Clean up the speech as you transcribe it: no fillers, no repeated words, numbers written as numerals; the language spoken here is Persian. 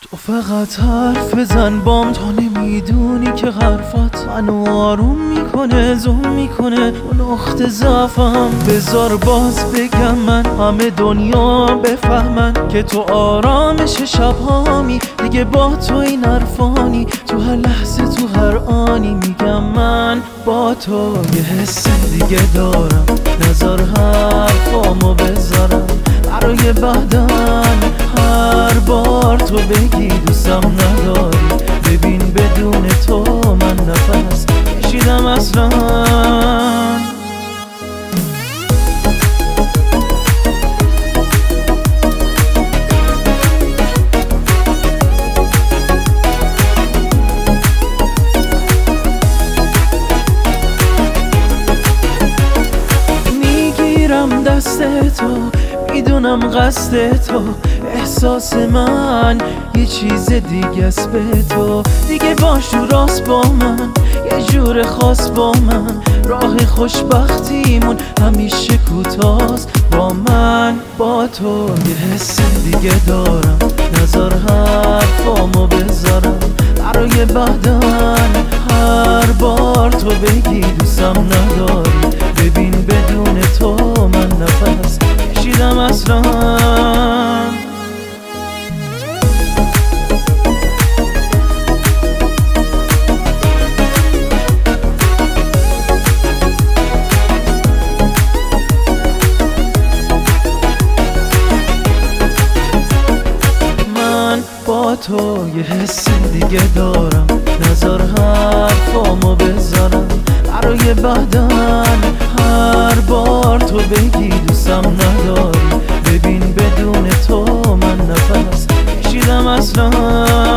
تو فقط حرف بزن بام، تو نمیدونی که حرفات منو آروم میکنه، زوم میکنه اون نقطه ضعفم. بذار باز بگم من، همه دنیا بفهمن که تو آرامش شبهامی. دیگه با تو این حرفانی، تو هر لحظه تو هر آنی میگم من با تو یه حس دیگه دارم. نذار حرفامو بذارم برای بعدن، هر بار تو بگی دوستم نداری. ببین بدون تو من نفس کشیدم اصلا. میگیرم دست تو، میدونم قصد تو، احساس من یه چیز دیگه است به تو. دیگه باش و راست با من، یه جور خاص با من. راه خوشبختیمون همیشه کوتاست با من. با تو یه حس دیگه دارم. نذار حرفامو بذارم برای بعدن، هر بار تو بگی دوستم نداری. ببین بدون تو من نفس کشیدم اصلا. با تو یه حس دیگه دارم. نذار حرفامو بذارم برای بعدن، هر بار تو بگی دوستم نداری. ببین بدون تو من نفس کشیدم اصلا.